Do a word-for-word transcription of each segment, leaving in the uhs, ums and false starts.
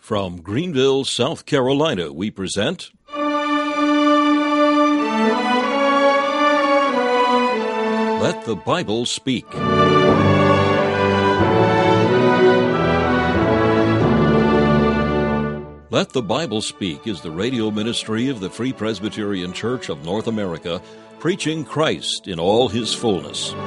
From Greenville, South Carolina, we present Let the Bible Speak. Let the Bible Speak is the radio ministry of the Free Presbyterian Church of North America, preaching Christ in all his fullness.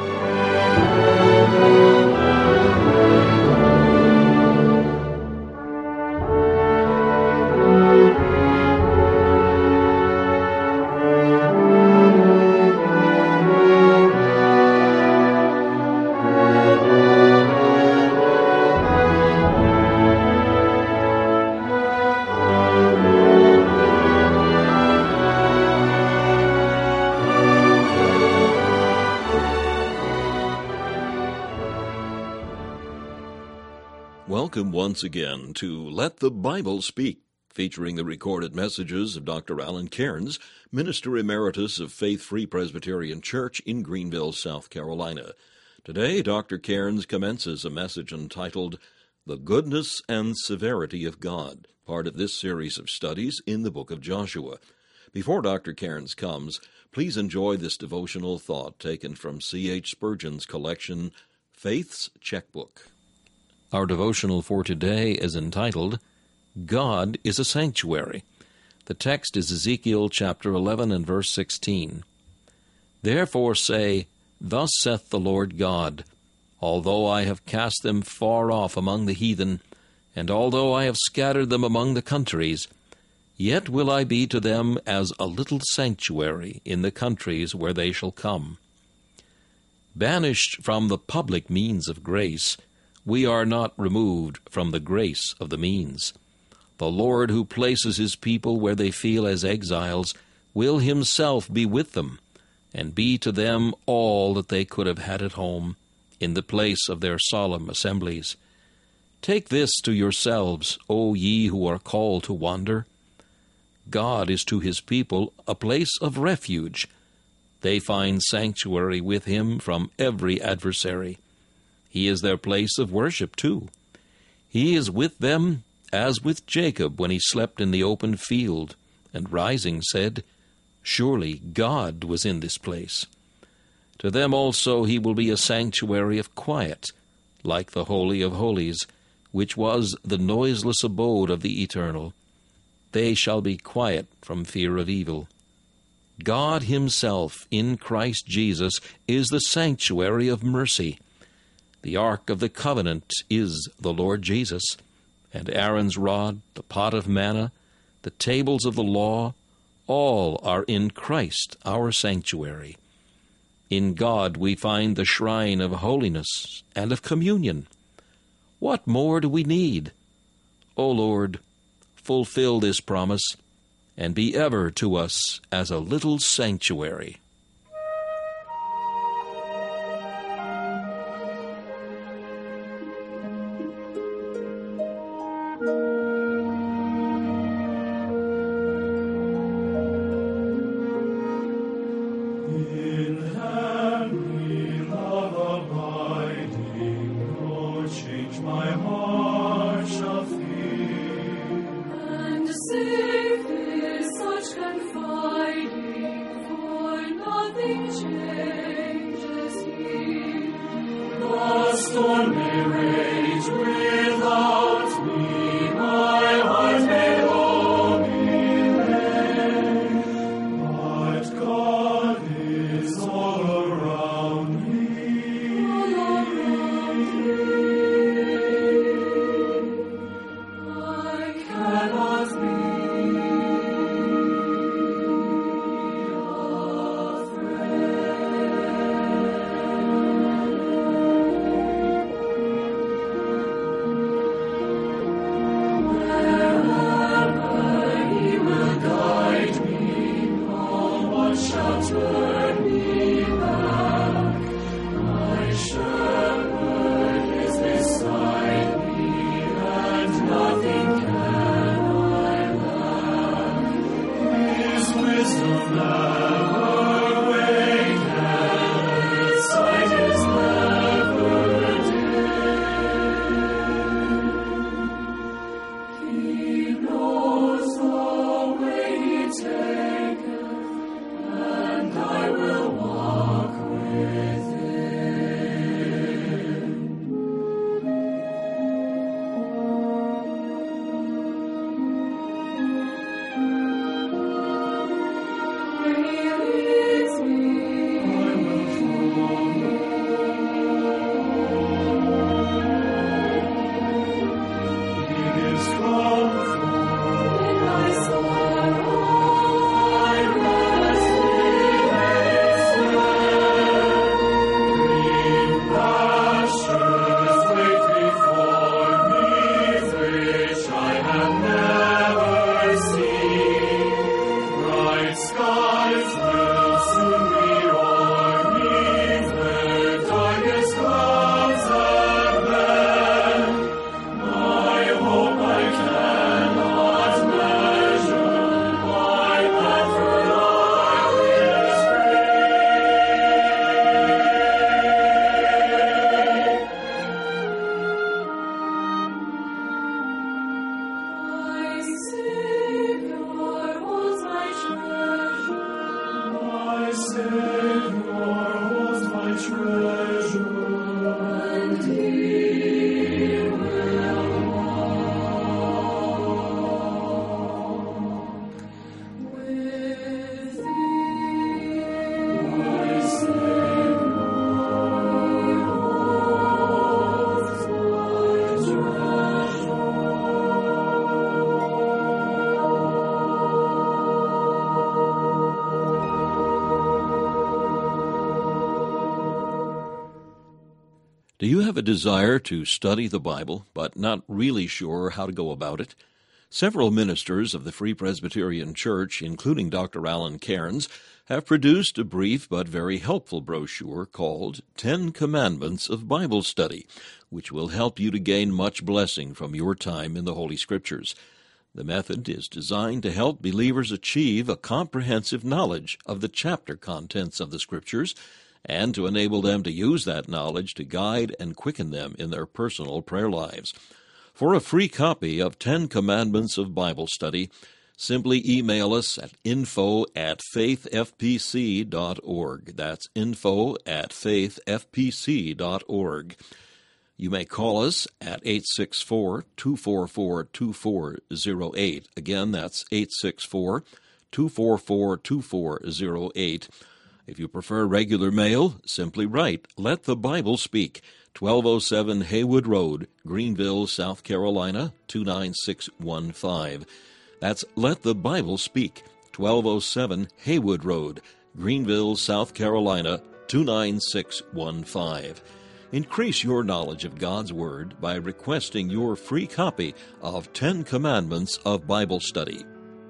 Welcome once again to Let the Bible Speak, featuring the recorded messages of Doctor Alan Cairns, Minister Emeritus of Faith Free Presbyterian Church in Greenville, South Carolina. Today, Doctor Cairns commences a message entitled, The Goodness and Severity of God, part of this series of studies in the book of Joshua. Before Doctor Cairns comes, please enjoy this devotional thought taken from C H Spurgeon's collection, Faith's Checkbook. Our devotional for today is entitled, God is a Sanctuary. The text is Ezekiel chapter eleven and verse sixteen. Therefore say, Thus saith the Lord God, Although I have cast them far off among the heathen, and although I have scattered them among the countries, yet will I be to them as a little sanctuary in the countries where they shall come. Banished from the public means of grace, we are not removed from the grace of the means. The Lord who places his people where they feel as exiles will himself be with them, and be to them all that they could have had at home, in the place of their solemn assemblies. Take this to yourselves, O ye who are called to wander. God is to his people a place of refuge. They find sanctuary with him from every adversary. He is their place of worship, too. He is with them as with Jacob when he slept in the open field, and rising said, Surely God was in this place. To them also he will be a sanctuary of quiet, like the Holy of Holies, which was the noiseless abode of the Eternal. They shall be quiet from fear of evil. God himself in Christ Jesus is the sanctuary of mercy. The Ark of the Covenant is the Lord Jesus, and Aaron's rod, the pot of manna, the tables of the law, all are in Christ our sanctuary. In God we find the shrine of holiness and of communion. What more do we need? O Lord, fulfill this promise, and be ever to us as a little sanctuary. And safe is such confiding, for Do you have a desire to study the Bible, but not really sure how to go about it? Several ministers of the Free Presbyterian Church, including Doctor Alan Cairns, have produced a brief but very helpful brochure called Ten Commandments of Bible Study, which will help you to gain much blessing from your time in the Holy Scriptures. The method is designed to help believers achieve a comprehensive knowledge of the chapter contents of the Scriptures, and to enable them to use that knowledge to guide and quicken them in their personal prayer lives. For a free copy of Ten Commandments of Bible Study, simply email us at info at faithfpc dot org. That's info at faithfpc dot org. You may call us at eight six four, two four four, two four zero eight. Again, that's eight six four, two four four, two four zero eight. If you prefer regular mail, simply write, Let the Bible Speak, twelve oh seven Haywood Road, Greenville, South Carolina, two nine six one five. That's Let the Bible Speak, twelve oh seven Haywood Road, Greenville, South Carolina, two nine six one five. Increase your knowledge of God's Word by requesting your free copy of Ten Commandments of Bible Study.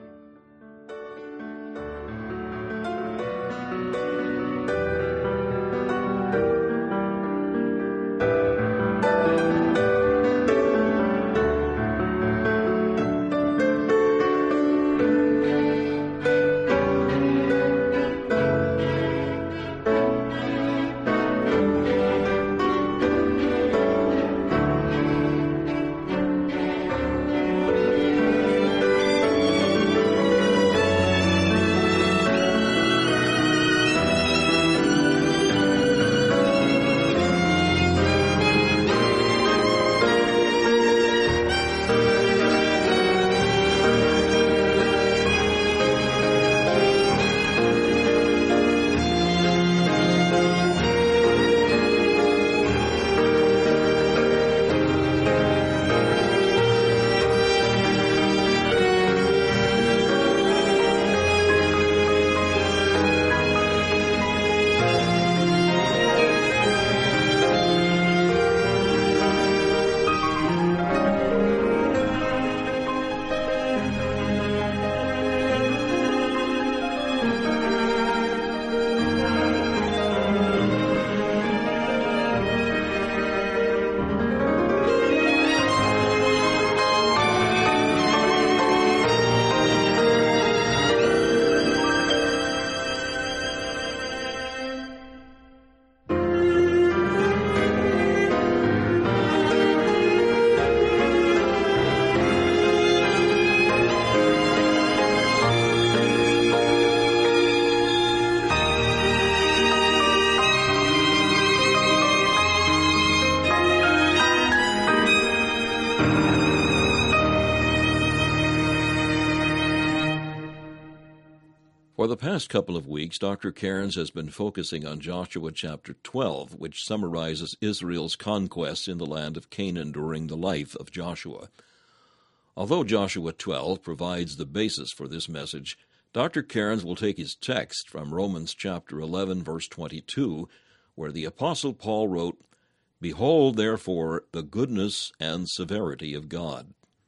For the past couple of weeks, Doctor Cairns has been focusing on Joshua chapter twelve, which summarizes Israel's conquests in the land of Canaan during the life of Joshua. Although Joshua twelve provides the basis for this message, Doctor Cairns will take his text from Romans chapter eleven, verse twenty-two, where the Apostle Paul wrote, Behold, therefore, the goodness and severity of God.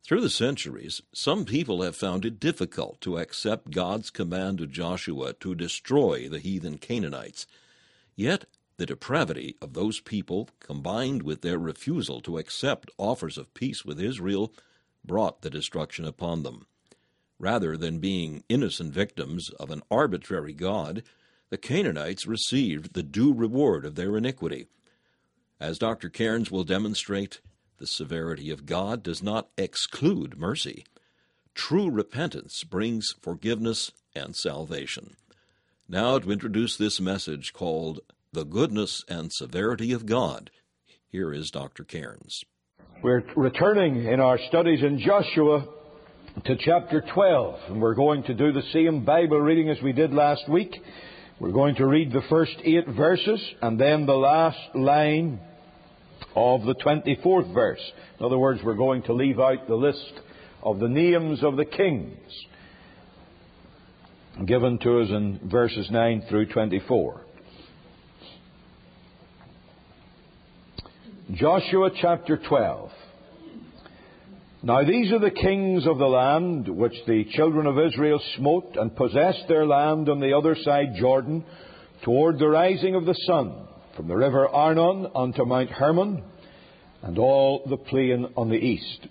Through the centuries, some people have found it difficult to accept God's command to Joshua to destroy the heathen Canaanites. Yet, the depravity of those people, combined with their refusal to accept offers of peace with Israel, brought the destruction upon them. Rather than being innocent victims of an arbitrary God, the Canaanites received the due reward of their iniquity. As Doctor Cairns will demonstrate, the severity of God does not exclude mercy. True repentance brings forgiveness and salvation. Now, to introduce this message called The Goodness and Severity of God, here is Doctor Cairns. We're returning in our studies in Joshua to chapter twelve, and we're going to do the same Bible reading as we did last week. We're going to read the first eight verses and then the last line of the twenty-fourth verse. In other words, we're going to leave out the list of the names of the kings given to us in verses nine through twenty-four. Joshua chapter twelve. Now these are the kings of the land which the children of Israel smote, and possessed their land on the other side Jordan, toward the rising of the sun, from the river Arnon unto Mount Hermon, and all the plain on the east.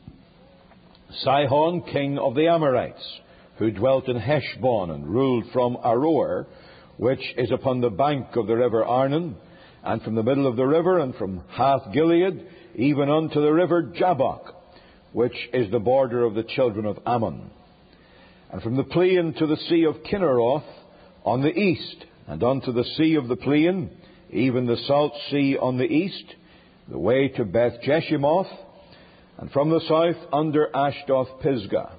Sihon, king of the Amorites, who dwelt in Heshbon, and ruled from Aroer, which is upon the bank of the river Arnon, and from the middle of the river, and from Hath Gilead, even unto the river Jabbok, which is the border of the children of Ammon. And from the plain to the sea of Kinneroth on the east, and unto the sea of the plain, even the salt sea on the east, the way to Beth Jeshimoth, and from the south under Ashdoth Pisgah,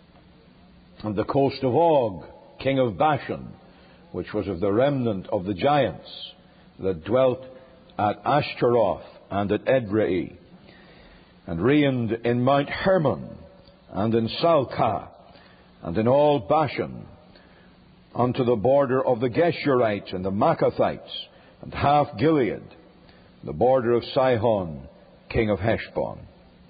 and the coast of Og, king of Bashan, which was of the remnant of the giants that dwelt at Ashtaroth and at Edrei, and reigned in Mount Hermon, and in Salcah, and in all Bashan, unto the border of the Geshurites and the Maccathites, and half Gilead, the border of Sihon, king of Heshbon.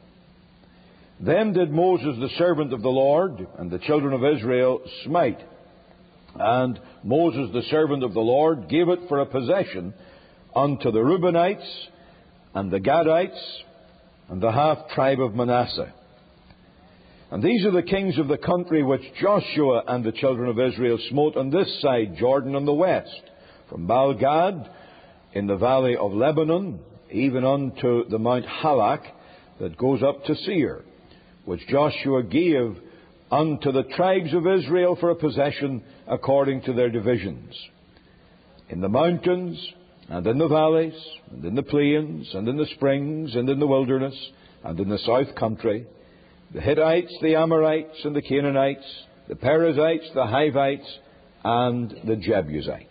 Then did Moses the servant of the Lord and the children of Israel smite, and Moses the servant of the Lord gave it for a possession unto the Reubenites and the Gadites and the half tribe of Manasseh. And these are the kings of the country which Joshua and the children of Israel smote on this side Jordan on the west, from Baal-Gad in the valley of Lebanon, even unto the Mount Halak that goes up to Seir, which Joshua gave unto the tribes of Israel for a possession according to their divisions. In the mountains, and in the valleys, and in the plains, and in the springs, and in the wilderness, and in the south country, the Hittites, the Amorites, and the Canaanites, the Perizzites, the Hivites, and the Jebusites.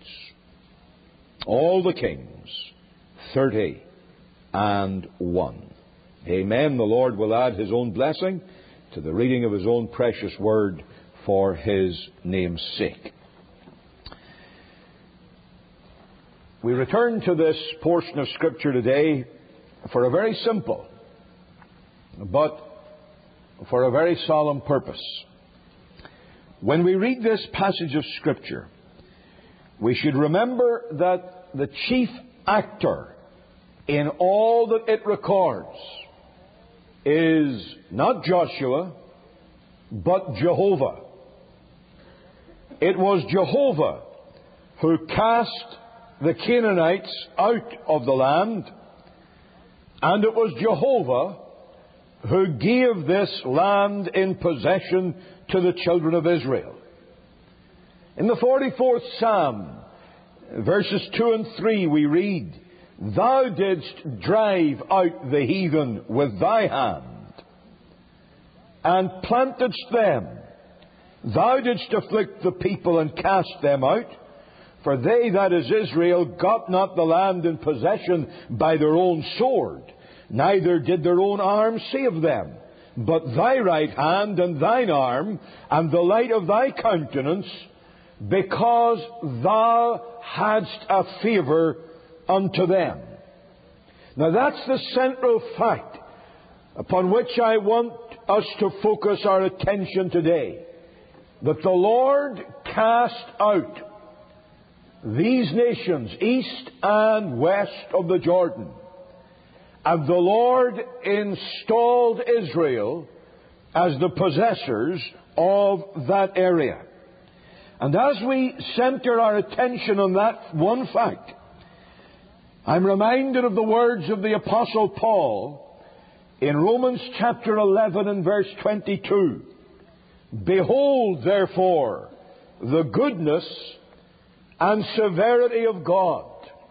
All the kings, thirty and one. Amen. The Lord will add His own blessing to the reading of His own precious word for His name's sake. We return to this portion of Scripture today for a very simple, but for a very solemn purpose. When we read this passage of Scripture, we should remember that the chief actor in all that it records is not Joshua, but Jehovah. It was Jehovah who cast the Canaanites out of the land, and it was Jehovah who gave this land in possession to the children of Israel. In the forty-fourth Psalm, verses two and three, we read, Thou didst drive out the heathen with thy hand, and plantedst them. Thou didst afflict the people and cast them out. For they, that is Israel, got not the land in possession by their own sword, neither did their own arm save them. But thy right hand and thine arm, and the light of thy countenance, because thou hadst a favour unto them. Now that's the central fact upon which I want us to focus our attention today. That the Lord cast out these nations, east and west of the Jordan. And the Lord installed Israel as the possessors of that area. And as we center our attention on that one fact, I'm reminded of the words of the Apostle Paul in Romans chapter eleven and verse twenty-two. Behold, therefore, the goodness and severity of God.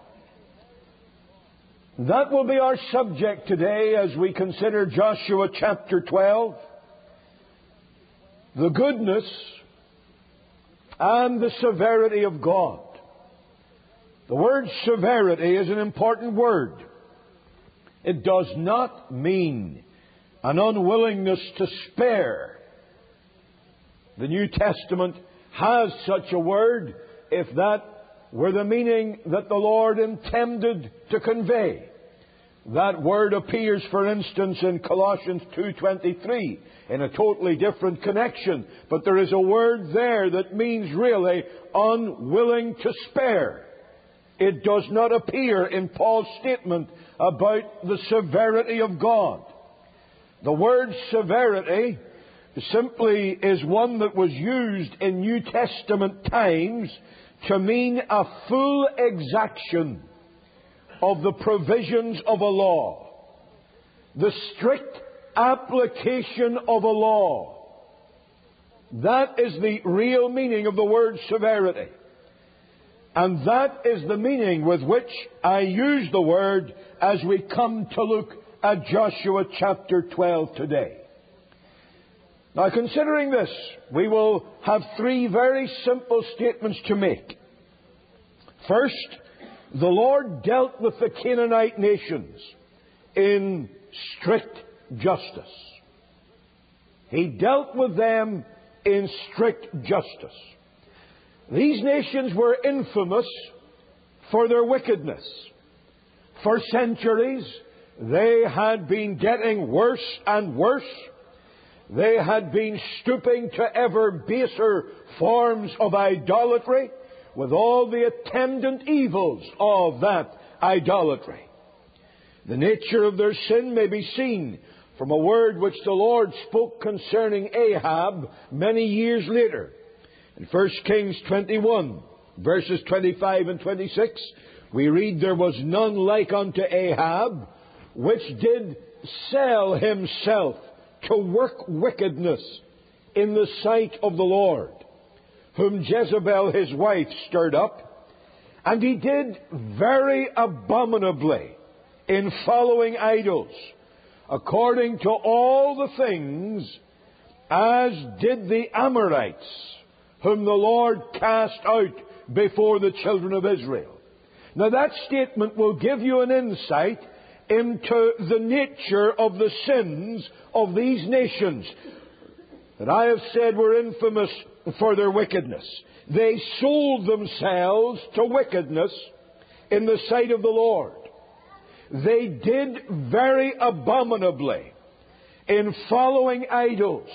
That will be our subject today as we consider Joshua chapter twelve. The goodness and the severity of God. The word severity is an important word. It does not mean an unwillingness to spare. The New Testament has such a word, if that were the meaning that the Lord intended to convey. That word appears, for instance, in Colossians two twenty-three in a totally different connection. But there is a word there that means really unwilling to spare. It does not appear in Paul's statement about the severity of God. The word severity simply is one that was used in New Testament times to mean a full exaction of the provisions of a law. The strict application of a law. That is the real meaning of the word severity. And that is the meaning with which I use the word as we come to look at Joshua chapter twelve today. Now, considering this, we will have three very simple statements to make. First, the Lord dealt with the Canaanite nations in strict justice. He dealt with them in strict justice. These nations were infamous for their wickedness. For centuries, they had been getting worse and worse. They had been stooping to ever baser forms of idolatry, with all the attendant evils of that idolatry. The nature of their sin may be seen from a word which the Lord spoke concerning Ahab many years later. In First Kings twenty-one, verses twenty-five and twenty-six, we read, there was none like unto Ahab, which did sell himself to work wickedness in the sight of the Lord, whom Jezebel his wife stirred up, and he did very abominably in following idols, according to all the things as did the Amorites, whom the Lord cast out before the children of Israel. Now that statement will give you an insight into the nature of the sins of these nations that I have said were infamous for their wickedness. They sold themselves to wickedness in the sight of the Lord. They did very abominably in following idols.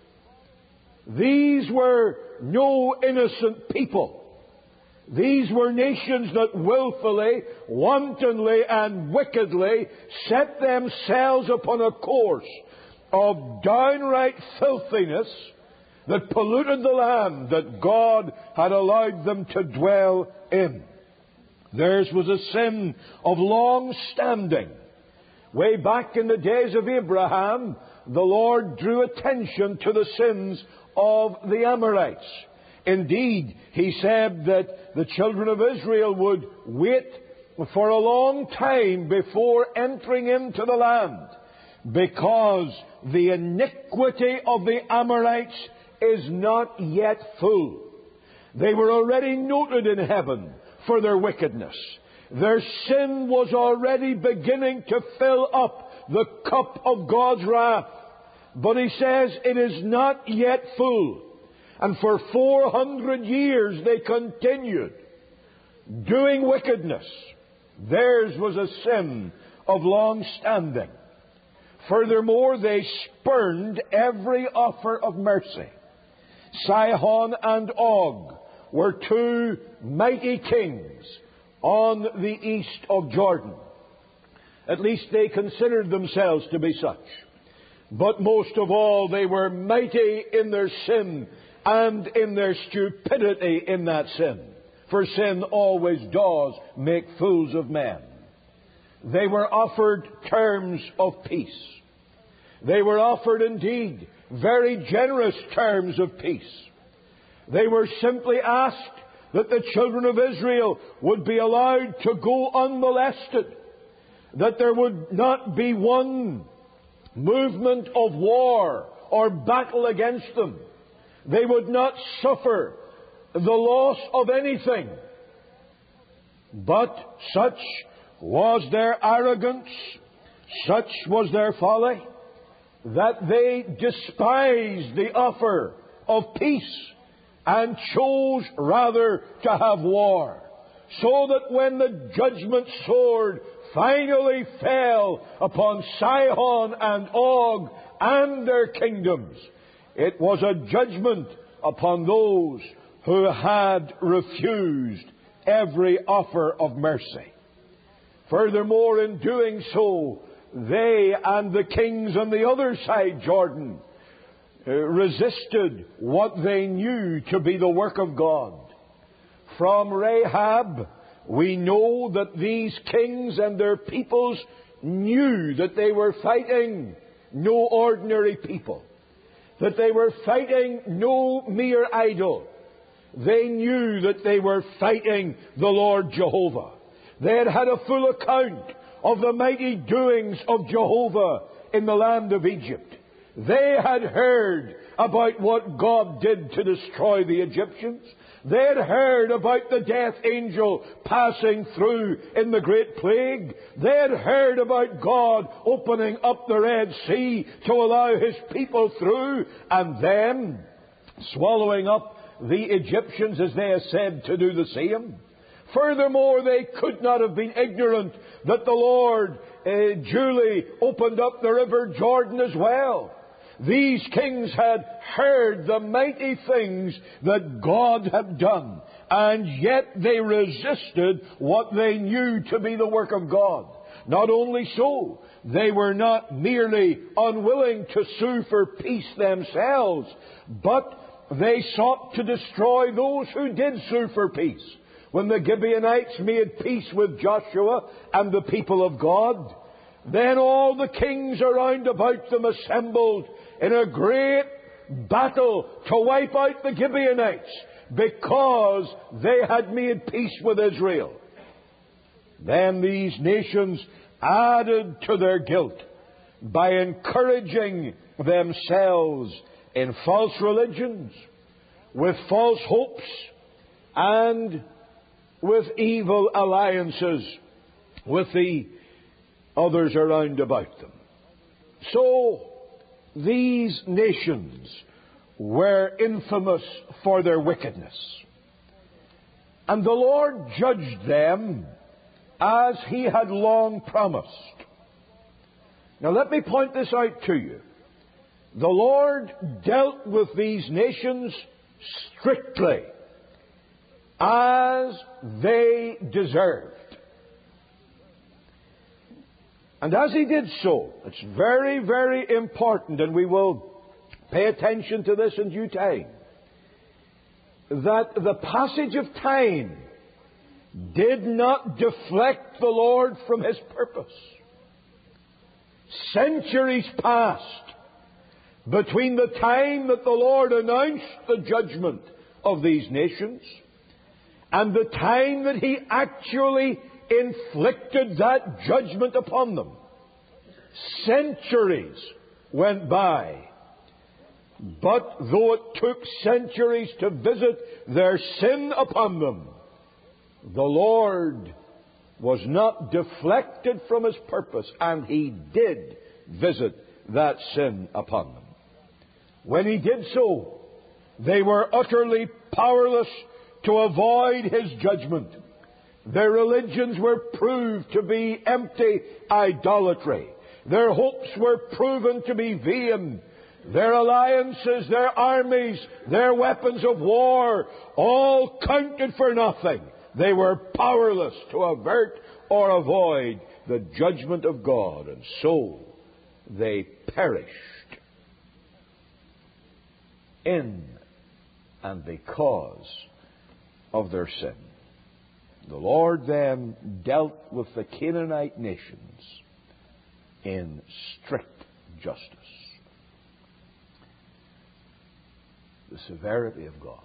These were no innocent people. These were nations that willfully, wantonly, and wickedly set themselves upon a course of downright filthiness that polluted the land that God had allowed them to dwell in. Theirs was a sin of long standing. Way back in the days of Abraham, the Lord drew attention to the sins of the Amorites. Indeed, He said that the children of Israel would wait for a long time before entering into the land, because the iniquity of the Amorites is not yet full. They were already noted in heaven for their wickedness. Their sin was already beginning to fill up the cup of God's wrath. But He says it is not yet full. And for four hundred years they continued doing wickedness. Theirs was a sin of long standing. Furthermore, they spurned every offer of mercy. Sihon and Og were two mighty kings on the east of Jordan. At least they considered themselves to be such. But most of all, they were mighty in their sin and in their stupidity in that sin. For sin always does make fools of men. They were offered terms of peace. They were offered, indeed, very generous terms of peace. They were simply asked that the children of Israel would be allowed to go unmolested, that there would not be one movement of war or battle against them. They would not suffer the loss of anything. But such was their arrogance, such was their folly, that they despised the offer of peace and chose rather to have war. So that when the judgment sword finally fell upon Sihon and Og and their kingdoms, it was a judgment upon those who had refused every offer of mercy. Furthermore, in doing so, they and the kings on the other side Jordan uh, resisted what they knew to be the work of God. From Rahab, we know that these kings and their peoples knew that they were fighting no ordinary people, that they were fighting no mere idol. They knew that they were fighting the Lord Jehovah. They had had a full account of the mighty doings of Jehovah in the land of Egypt. They had heard about what God did to destroy the Egyptians. They had heard about the death angel passing through in the great plague. They had heard about God opening up the Red Sea to allow His people through, and then swallowing up the Egyptians as they are said to do the same. Furthermore, they could not have been ignorant that the Lord uh, duly opened up the river Jordan as well. These kings had heard the mighty things that God had done, and yet they resisted what they knew to be the work of God. Not only so, they were not merely unwilling to sue for peace themselves, but they sought to destroy those who did sue for peace. When the Gibeonites made peace with Joshua and the people of God, then all the kings around about them assembled in a great battle to wipe out the Gibeonites because they had made peace with Israel. Then these nations added to their guilt by encouraging themselves in false religions, with false hopes, and with evil alliances with the others around about them. So, these nations were infamous for their wickedness. And the Lord judged them as He had long promised. Now let me point this out to you. The Lord dealt with these nations strictly, as they deserved. And as He did so, it's very, very important, and we will pay attention to this in due time, that the passage of time did not deflect the Lord from His purpose. Centuries passed between the time that the Lord announced the judgment of these nations and the time that He actually inflicted that judgment upon them. Centuries went by. But though it took centuries to visit their sin upon them, the Lord was not deflected from His purpose, and He did visit that sin upon them. When He did so, they were utterly powerless to avoid His judgment. Their religions were proved to be empty idolatry. Their hopes were proven to be vain. Their alliances, their armies, their weapons of war, all counted for nothing. They were powerless to avert or avoid the judgment of God, and so they perished in and because of their sin. The Lord then dealt with the Canaanite nations in strict justice. The severity of God.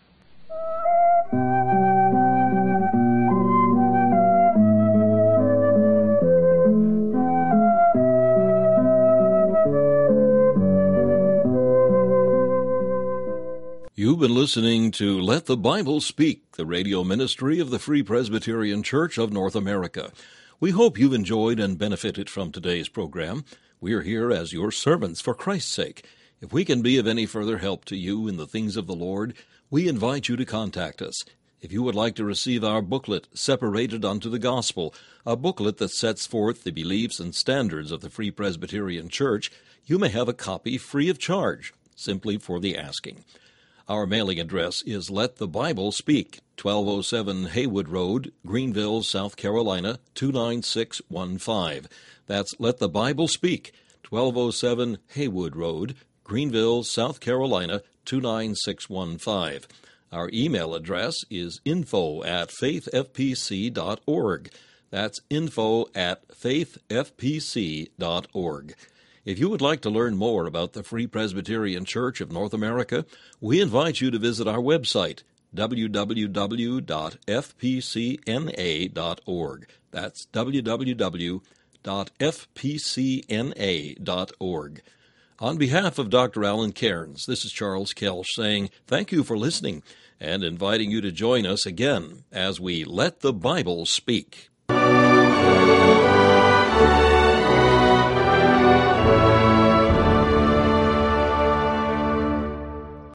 You've been listening to Let the Bible Speak, the radio ministry of the Free Presbyterian Church of North America. We hope you've enjoyed and benefited from today's program. We are here as your servants for Christ's sake. If we can be of any further help to you in the things of the Lord, we invite you to contact us. If you would like to receive our booklet, Separated unto the Gospel, a booklet that sets forth the beliefs and standards of the Free Presbyterian Church, you may have a copy free of charge, simply for the asking. Our mailing address is Let the Bible Speak, twelve oh seven Haywood Road, Greenville, South Carolina, two nine six one five. That's Let the Bible Speak, twelve oh seven Haywood Road, Greenville, South Carolina, two nine six one five. Our email address is info at faith f p c dot org. That's info at faith f p c dot org. If you would like to learn more about the Free Presbyterian Church of North America, we invite you to visit our website, w w w dot f p c n a dot org. That's w w w dot f p c n a dot org. On behalf of Doctor Alan Cairns, this is Charles Kelsch saying thank you for listening and inviting you to join us again as we Let the Bible Speak.